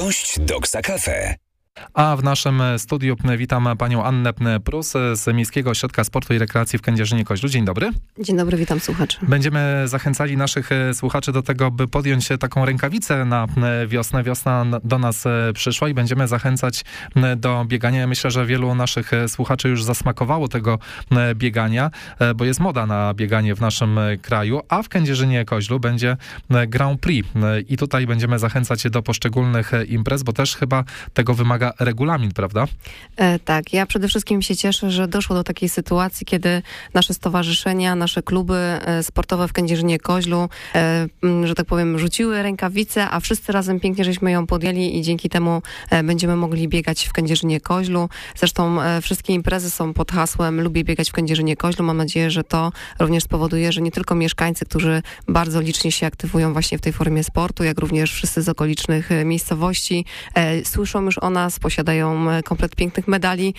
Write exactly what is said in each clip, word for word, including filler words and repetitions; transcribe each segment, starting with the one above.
Gość Doksa Cafe. A w naszym studiu witam panią Annę Prus z Miejskiego Ośrodka Sportu i Rekreacji w Kędzierzynie-Koźlu. Dzień dobry. Dzień dobry, witam słuchaczy. Będziemy zachęcali naszych słuchaczy do tego, by podjąć taką rękawicę na wiosnę. Wiosna do nas przyszła i będziemy zachęcać do biegania. Ja myślę, że wielu naszych słuchaczy już zasmakowało tego biegania, bo jest moda na bieganie w naszym kraju, a w Kędzierzynie-Koźlu będzie Grand Prix. I tutaj będziemy zachęcać do poszczególnych imprez, bo też chyba tego wymaga regulamin, prawda? E, tak, ja przede wszystkim się cieszę, że doszło do takiej sytuacji, kiedy nasze stowarzyszenia, nasze kluby e, sportowe w Kędzierzynie-Koźlu, e, m, że tak powiem, rzuciły rękawice, a wszyscy razem pięknie żeśmy ją podjęli i dzięki temu e, będziemy mogli biegać w Kędzierzynie-Koźlu. Zresztą e, wszystkie imprezy są pod hasłem "Lubię biegać w Kędzierzynie-Koźlu". Mam nadzieję, że to również spowoduje, że nie tylko mieszkańcy, którzy bardzo licznie się aktywują właśnie w tej formie sportu, jak również wszyscy z okolicznych e, miejscowości e, słyszą już o nas, posiadają komplet pięknych medali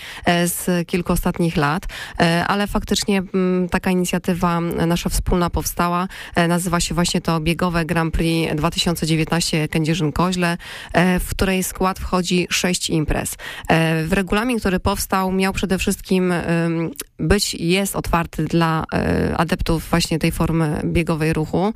z kilku ostatnich lat, ale faktycznie taka inicjatywa nasza wspólna powstała. Nazywa się właśnie to Biegowe Grand Prix dwa tysiące dziewiętnaście Kędzierzyn-Koźle, w której skład wchodzi sześć imprez. W regulamin, który powstał, miał przede wszystkim być, jest otwarty dla adeptów właśnie tej formy biegowej ruchu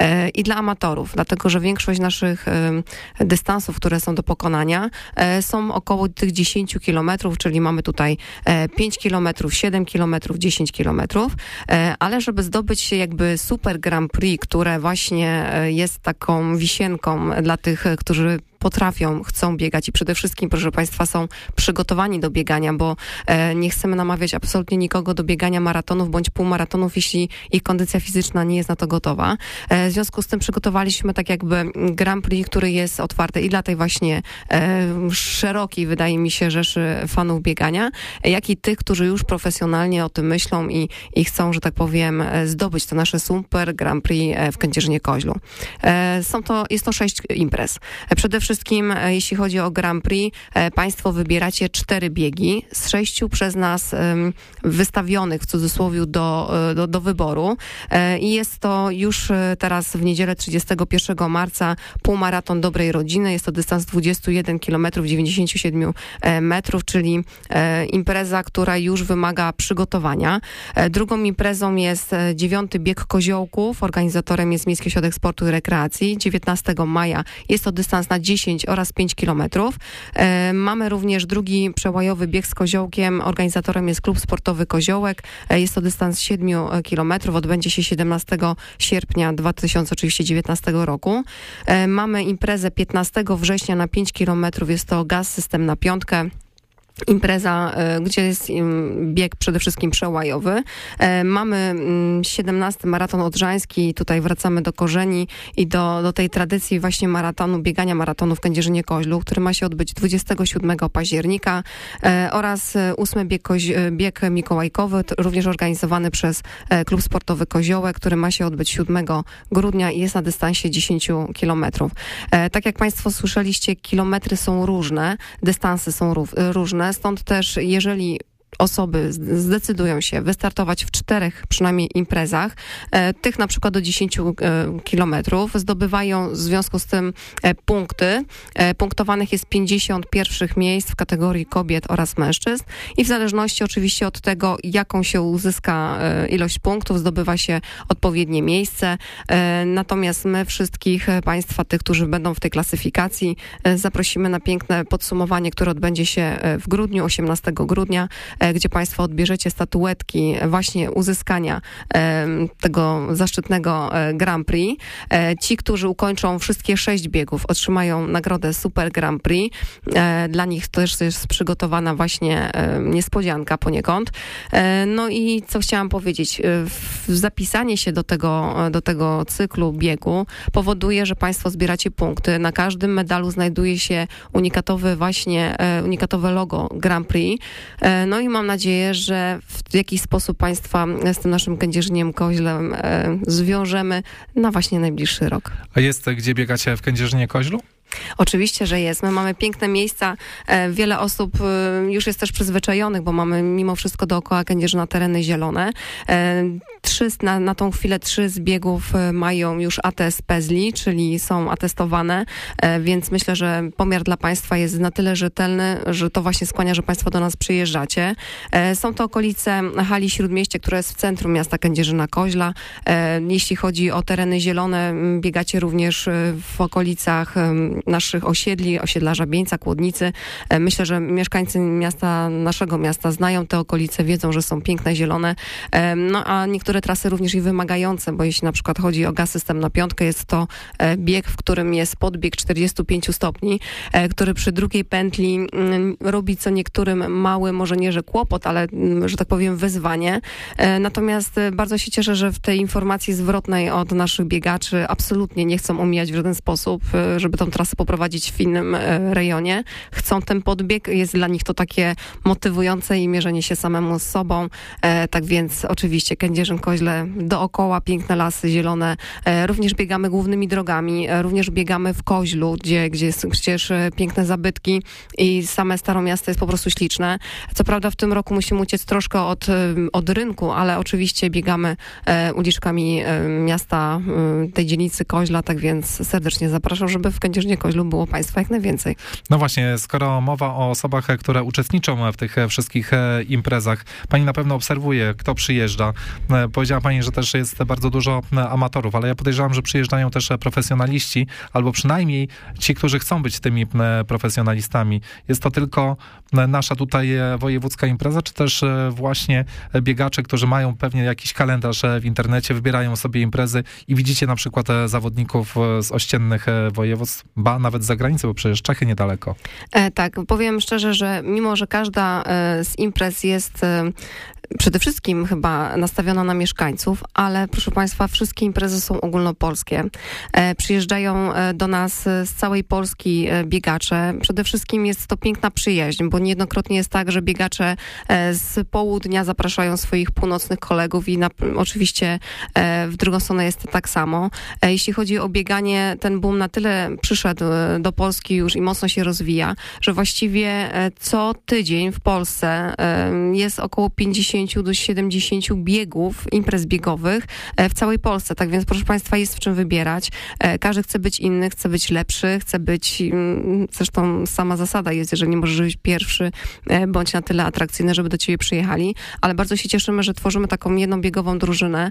i dla amatorów, dlatego że większość naszych dystansów, które są do pokonania, są około tych dziesięć kilometrów, czyli mamy tutaj pięć kilometrów, siedem kilometrów, dziesięć kilometrów, ale żeby zdobyć się jakby super Grand Prix, które właśnie jest taką wisienką dla tych, którzy potrafią, chcą biegać i przede wszystkim, proszę Państwa, są przygotowani do biegania, bo e, nie chcemy namawiać absolutnie nikogo do biegania maratonów bądź półmaratonów, jeśli ich kondycja fizyczna nie jest na to gotowa. E, w związku z tym przygotowaliśmy tak jakby Grand Prix, który jest otwarty i dla tej właśnie e, szerokiej, wydaje mi się, rzeszy fanów biegania, jak i tych, którzy już profesjonalnie o tym myślą i, i chcą, że tak powiem, zdobyć to nasze super Grand Prix w Kędzierzynie-Koźlu. E, są to, jest to sześć imprez. E, przede wszystkim Wszystkim, jeśli chodzi o Grand Prix, Państwo wybieracie cztery biegi z sześciu przez nas um, wystawionych w cudzysłowie do, do, do wyboru i jest to już teraz w niedzielę trzydziestego pierwszego marca półmaraton Dobrej Rodziny. Jest to dystans dwadzieścia jeden kilometrów dziewięćdziesiąt siedem metrów, czyli e, impreza, która już wymaga przygotowania. E, drugą imprezą jest dziewiąty bieg koziołków. Organizatorem jest Miejski Ośrodek Sportu i Rekreacji. dziewiętnastego maja jest to dystans na dziesięć oraz pięć kilometrów. E, mamy również drugi przełajowy bieg z koziołkiem. Organizatorem jest Klub Sportowy Koziołek. E, jest to dystans siedem kilometrów. Odbędzie się siedemnastego sierpnia dwa tysiące dziewiętnastego roku. E, mamy imprezę piętnastego września na pięć kilometrów. Jest to Gaz System na piątkę. Impreza, gdzie jest bieg przede wszystkim przełajowy. Mamy siedemnasty maraton odrzański, tutaj wracamy do korzeni i do, do tej tradycji właśnie maratonu, biegania maratonu w Kędzierzynie-Koźlu, który ma się odbyć dwudziestego siódmego października oraz ósmy bieg, bieg mikołajkowy, również organizowany przez Klub Sportowy Koziołek, który ma się odbyć siódmego grudnia i jest na dystansie dziesięć kilometrów. Tak jak Państwo słyszeliście, kilometry są różne, dystanse są różne. Stąd też, jeżeli osoby zdecydują się wystartować w czterech przynajmniej imprezach, e, tych na przykład do dziesięciu e, kilometrów, zdobywają w związku z tym e, punkty. E, punktowanych jest pięćdziesiąt pierwszych miejsc w kategorii kobiet oraz mężczyzn i w zależności oczywiście od tego, jaką się uzyska e, ilość punktów, zdobywa się odpowiednie miejsce. E, natomiast my wszystkich Państwa, tych, którzy będą w tej klasyfikacji, e, zaprosimy na piękne podsumowanie, które odbędzie się w grudniu, osiemnastego grudnia, gdzie Państwo odbierzecie statuetki właśnie uzyskania e, tego zaszczytnego e, Grand Prix. E, ci, którzy ukończą wszystkie sześć biegów, otrzymają nagrodę Super Grand Prix. E, dla nich też jest przygotowana właśnie e, niespodzianka poniekąd. E, no i co chciałam powiedzieć, e, w, zapisanie się do tego, do tego cyklu biegu powoduje, że Państwo zbieracie punkty. Na każdym medalu znajduje się unikatowy właśnie, e, unikatowe logo Grand Prix. E, no i mam nadzieję, że w jakiś sposób Państwa z tym naszym Kędzierzyniem-Koźlem e, zwiążemy na właśnie najbliższy rok. A jest gdzie biegacie w Kędzierzynie-Koźlu? Oczywiście, że jest. My mamy piękne miejsca. Wiele osób już jest też przyzwyczajonych, bo mamy mimo wszystko dookoła Kędzierzyna tereny zielone. Trzy, na, na tą chwilę trzy z biegów mają już A T S PESLI, czyli są atestowane, więc myślę, że pomiar dla Państwa jest na tyle rzetelny, że to właśnie skłania, że Państwo do nas przyjeżdżacie. Są to okolice hali Śródmieście, które jest w centrum miasta Kędzierzyna-Koźla. Jeśli chodzi o tereny zielone, biegacie również w okolicach naszych osiedli, osiedla Żabieńca, Kłodnicy. Myślę, że mieszkańcy miasta, naszego miasta znają te okolice, wiedzą, że są piękne, zielone. No a niektóre trasy również i wymagające, bo jeśli na przykład chodzi o gaz system na piątkę, jest to bieg, w którym jest podbieg czterdzieści pięć stopni, który przy drugiej pętli robi co niektórym mały, może nie, że kłopot, ale, że tak powiem, wyzwanie. Natomiast bardzo się cieszę, że w tej informacji zwrotnej od naszych biegaczy absolutnie nie chcą omijać w żaden sposób, żeby tą trasę poprowadzić w innym rejonie. Chcą ten podbieg, jest dla nich to takie motywujące i mierzenie się samemu z sobą. Tak więc oczywiście Kędzierzyn-Koźle dookoła, piękne lasy zielone. Również biegamy głównymi drogami, również biegamy w Koźlu, gdzie, gdzie są przecież piękne zabytki i same Staromiasto jest po prostu śliczne. Co prawda w tym roku musimy uciec troszkę od, od rynku, ale oczywiście biegamy uliczkami miasta, tej dzielnicy Koźla, tak więc serdecznie zapraszam, żeby w Kędzierzynie-Koźlu było Państwa jak najwięcej. No właśnie, skoro mowa o osobach, które uczestniczą w tych wszystkich imprezach, Pani na pewno obserwuje, kto przyjeżdża. Powiedziała Pani, że też jest bardzo dużo amatorów, ale ja podejrzewam, że przyjeżdżają też profesjonaliści, albo przynajmniej ci, którzy chcą być tymi profesjonalistami. Jest to tylko nasza tutaj wojewódzka impreza, czy też właśnie biegacze, którzy mają pewnie jakiś kalendarz w internecie, wybierają sobie imprezy i widzicie na przykład zawodników z ościennych województw, ba nawet z zagranicy, bo przecież Czechy niedaleko. E, tak, powiem szczerze, że mimo, że każda e, z imprez jest e, przede wszystkim chyba nastawiona na mieszkańców, ale proszę Państwa, wszystkie imprezy są ogólnopolskie. E, przyjeżdżają do nas z całej Polski biegacze. Przede wszystkim jest to piękna przyjaźń, bo niejednokrotnie jest tak, że biegacze z południa zapraszają swoich północnych kolegów i na, oczywiście e, w drugą stronę jest to tak samo. E, jeśli chodzi o bieganie, ten boom na tyle przyszedł do Polski już i mocno się rozwija, że właściwie co tydzień w Polsce jest około pięćdziesiąt do siedemdziesięciu biegów, imprez biegowych w całej Polsce. Tak więc, proszę Państwa, jest w czym wybierać. Każdy chce być inny, chce być lepszy, chce być, zresztą sama zasada jest, jeżeli nie możesz być pierwszy, bądź na tyle atrakcyjny, żeby do Ciebie przyjechali, ale bardzo się cieszymy, że tworzymy taką jedną biegową drużynę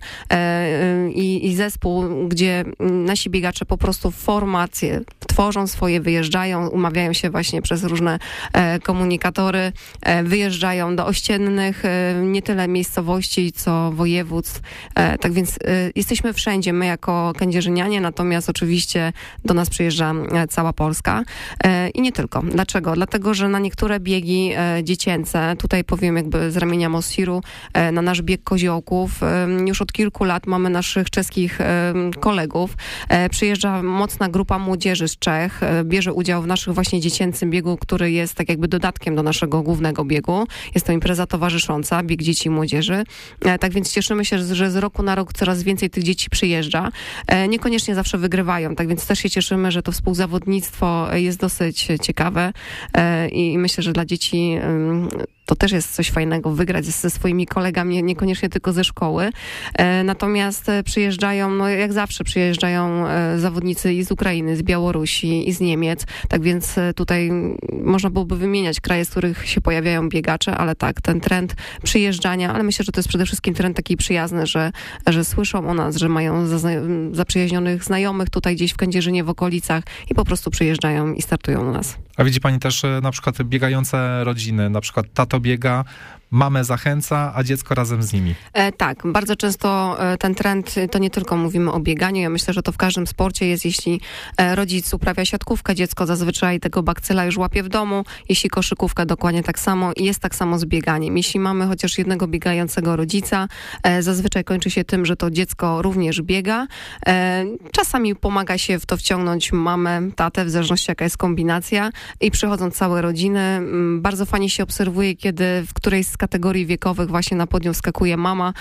i, i zespół, gdzie nasi biegacze po prostu formacje tworzą swoje, wyjeżdżają, umawiają się właśnie przez różne komunikatory, wyjeżdżają do ościennych, nie tyle miejscowości, co województw. Tak więc jesteśmy wszędzie, my jako kędzierzynianie, natomiast oczywiście do nas przyjeżdża cała Polska. I nie tylko. Dlaczego? Dlatego, że na niektóre biegi dziecięce, tutaj powiem jakby z ramienia Mossiru, na nasz bieg koziołków, już od kilku lat mamy naszych czeskich kolegów. Przyjeżdża mocna grupa młodzieży z Czech, bierze udział w naszych właśnie dziecięcym biegu, który jest tak jakby dodatkiem do naszego głównego biegu. Jest to impreza towarzysząca, bieg dzieci i młodzieży. Tak więc cieszymy się, że z roku na rok coraz więcej tych dzieci przyjeżdża. Niekoniecznie zawsze wygrywają, tak więc też się cieszymy, że to współzawodnictwo jest dosyć ciekawe i myślę, że dla dzieci to też jest coś fajnego, wygrać ze swoimi kolegami, niekoniecznie tylko ze szkoły. Natomiast przyjeżdżają, no jak zawsze przyjeżdżają zawodnicy i z Ukrainy, z Białorusi i z Niemiec, tak więc tutaj można byłoby wymieniać kraje, z których się pojawiają biegacze, ale tak, ten trend przyjeżdżania, ale myślę, że to jest przede wszystkim trend taki przyjazny, że, że słyszą o nas, że mają zaprzyjaźnionych znajomych tutaj gdzieś w Kędzierzynie, w okolicach i po prostu przyjeżdżają i startują u nas. A widzi Pani też na przykład biegające rodziny, na przykład tato biega, mamę zachęca, a dziecko razem z nimi. E, tak, bardzo często e, ten trend, to nie tylko mówimy o bieganiu, ja myślę, że to w każdym sporcie jest, jeśli e, rodzic uprawia siatkówkę, dziecko zazwyczaj tego bakcyla już łapie w domu, jeśli koszykówkę dokładnie tak samo i jest tak samo z bieganiem. Jeśli mamy chociaż jednego biegającego rodzica, e, zazwyczaj kończy się tym, że to dziecko również biega. E, czasami pomaga się w to wciągnąć mamę, tatę, w zależności jaka jest kombinacja i przychodzą całe rodziny. Bardzo fajnie się obserwuje, kiedy w którejś z kategorii wiekowych właśnie na podium wskakuje mama,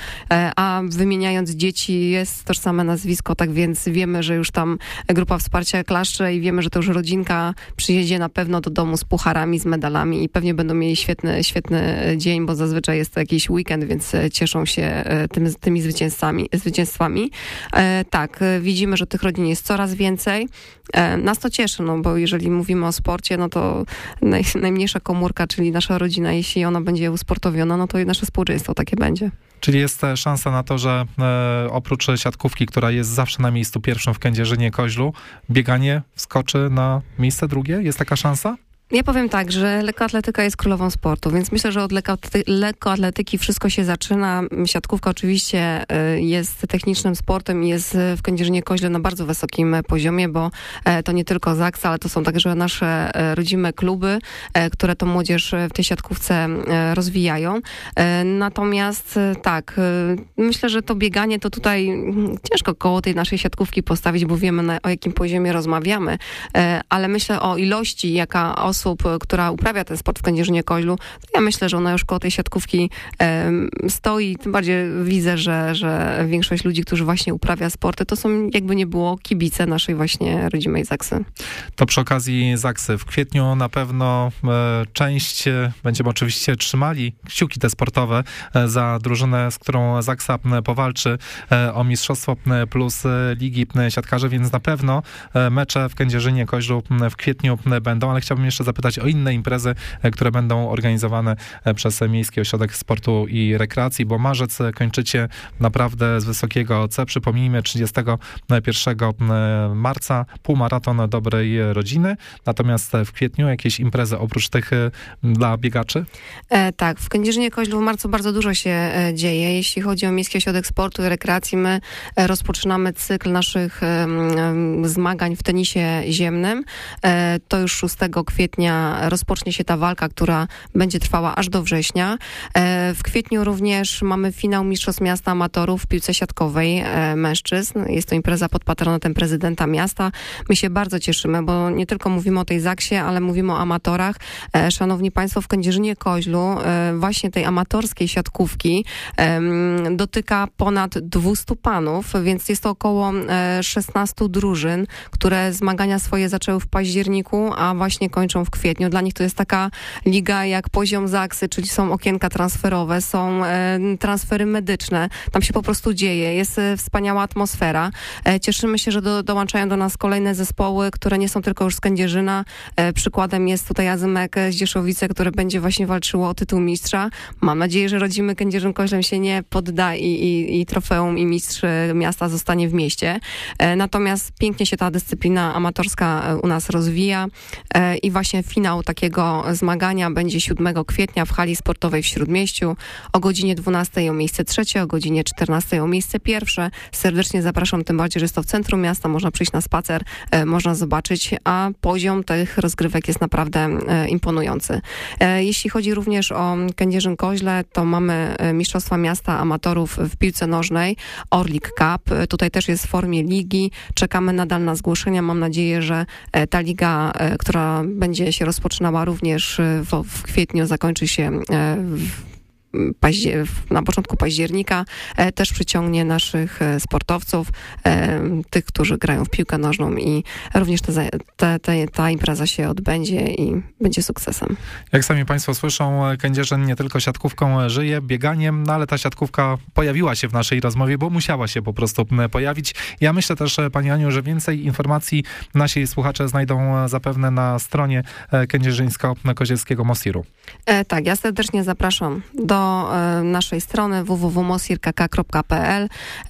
a wymieniając dzieci jest tożsame nazwisko, tak więc wiemy, że już tam grupa wsparcia klaszcze i wiemy, że to już rodzinka przyjedzie na pewno do domu z pucharami, z medalami i pewnie będą mieli świetny, świetny dzień, bo zazwyczaj jest to jakiś weekend, więc cieszą się tym, tymi zwycięstwami. zwycięstwami. Tak, widzimy, że tych rodzin jest coraz więcej. Nas to cieszy, no bo jeżeli mówimy o sporcie, no to naj, najmniejsza komórka, czyli nasza rodzina, jeśli ona będzie usportowiona, no to i nasze społeczeństwo takie będzie. Czyli jest szansa na to, że e, oprócz siatkówki, która jest zawsze na miejscu pierwszym w Kędzierzynie-Koźlu, bieganie wskoczy na miejsce drugie? Jest taka szansa? Ja powiem tak, że lekkoatletyka jest królową sportu, więc myślę, że od lekkoatletyki wszystko się zaczyna. Siatkówka oczywiście jest technicznym sportem i jest w Kędzierzynie-Koźlu na bardzo wysokim poziomie, bo to nie tylko Zaksa, ale to są także nasze rodzime kluby, które tą młodzież w tej siatkówce rozwijają. Natomiast tak, myślę, że to bieganie to tutaj ciężko koło tej naszej siatkówki postawić, bo wiemy, na, o jakim poziomie rozmawiamy, ale myślę o ilości, jaka osób osób, która uprawia ten sport w Kędzierzynie-Koźlu, to ja myślę, że ona już koło tej siatkówki um, stoi. Tym bardziej widzę, że, że większość ludzi, którzy właśnie uprawia sporty, to są jakby nie było kibice naszej właśnie rodzimej Zaksy. To przy okazji Zaksy. W kwietniu na pewno e, część e, będziemy oczywiście trzymali kciuki te sportowe e, za drużynę, z którą Zaksa e, powalczy e, o Mistrzostwo e, plus e, Ligi e, Siatkarzy, więc na pewno e, mecze w Kędzierzynie-Koźlu e, w kwietniu e, będą, ale chciałbym jeszcze zapytać o inne imprezy, które będą organizowane przez Miejski Ośrodek Sportu i Rekreacji, bo marzec kończycie naprawdę z wysokiego C. Przypomnijmy, trzydziestego pierwszego marca półmaraton dobrej rodziny, natomiast w kwietniu jakieś imprezy oprócz tych dla biegaczy? E, tak, w Kędzierzynie-Koźlu w marcu bardzo dużo się dzieje. Jeśli chodzi o Miejski Ośrodek Sportu i Rekreacji, my rozpoczynamy cykl naszych um, zmagań w tenisie ziemnym. E, to już szóstego kwietnia rozpocznie się ta walka, która będzie trwała aż do września. W kwietniu również mamy finał Mistrzostw Miasta Amatorów w piłce siatkowej mężczyzn. Jest to impreza pod patronatem prezydenta miasta. My się bardzo cieszymy, bo nie tylko mówimy o tej Zaksie, ale mówimy o amatorach. Szanowni Państwo, w Kędzierzynie-Koźlu właśnie tej amatorskiej siatkówki dotyka ponad dwieście panów, więc jest to około szesnaście drużyn, które zmagania swoje zaczęły w październiku, a właśnie kończą w kwietniu. Dla nich to jest taka liga jak poziom Zaksy, czyli są okienka transferowe, są e, transfery medyczne. Tam się po prostu dzieje. Jest e, wspaniała atmosfera. E, cieszymy się, że do, dołączają do nas kolejne zespoły, które nie są tylko już z Kędzierzyna. E, przykładem jest tutaj Azymek z Dzieszowice, które będzie właśnie walczyło o tytuł mistrza. Mam nadzieję, że rodzimy Kędzierzyn-Koźlem się nie podda i, i, i trofeum i mistrz miasta zostanie w mieście. E, natomiast pięknie się ta dyscyplina amatorska u nas rozwija e, i właśnie finał takiego zmagania będzie siódmego kwietnia w hali sportowej w Śródmieściu o godzinie dwunastej o miejsce trzecie, o godzinie czternastej o miejsce pierwsze. Serdecznie zapraszam, tym bardziej, że jest to w centrum miasta, można przyjść na spacer, e, można zobaczyć, a poziom tych rozgrywek jest naprawdę e, imponujący. E, jeśli chodzi również o Kędzierzyn-Koźle, to mamy Mistrzostwa Miasta Amatorów w piłce nożnej, Orlik Cup. E, tutaj też jest w formie ligi. Czekamy nadal na zgłoszenia. Mam nadzieję, że e, ta liga, e, która będzie się rozpoczynała również w, w kwietniu, zakończy się w Paździer- na początku października, e, też przyciągnie naszych e, sportowców, e, tych, którzy grają w piłkę nożną i również te, te, te, ta impreza się odbędzie i będzie sukcesem. Jak sami Państwo słyszą, Kędzierzyn nie tylko siatkówką żyje, bieganiem, no ale ta siatkówka pojawiła się w naszej rozmowie, bo musiała się po prostu pojawić. Ja myślę też, Pani Aniu, że więcej informacji nasi słuchacze znajdą zapewne na stronie Kędzierzyńsko-Kozielskiego Mosiru. E, tak, ja serdecznie zapraszam do naszej strony w w w kropka mosir k k kropka p l.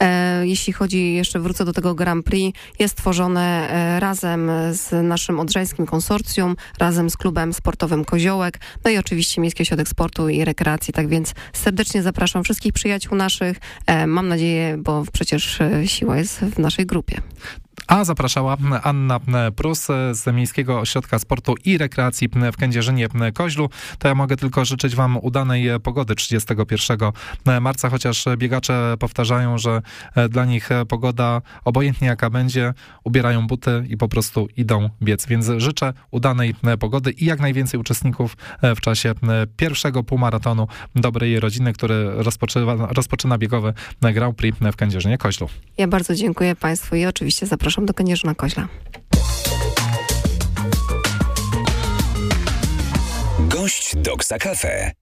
Jeśli chodzi, jeszcze wrócę do tego Grand Prix, jest tworzone razem z naszym odrzańskim konsorcjum, razem z klubem sportowym Koziołek, no i oczywiście Miejski Ośrodek Sportu i Rekreacji, tak więc serdecznie zapraszam wszystkich przyjaciół naszych. Mam nadzieję, bo przecież siła jest w naszej grupie. A zapraszała Anna Prus z Miejskiego Ośrodka Sportu i Rekreacji w Kędzierzynie-Koźlu. To ja mogę tylko życzyć wam udanej pogody trzydziestego pierwszego marca, chociaż biegacze powtarzają, że dla nich pogoda, obojętnie jaka będzie, ubierają buty i po prostu idą biec. Więc życzę udanej pogody i jak najwięcej uczestników w czasie pierwszego półmaratonu Dobrej Rodziny, który rozpoczyna, rozpoczyna biegowy Grand Prix w Kędzierzynie-Koźlu. Ja bardzo dziękuję Państwu i oczywiście zapraszam do Kędzierzyna-Koźla. Gość Doksa Cafe.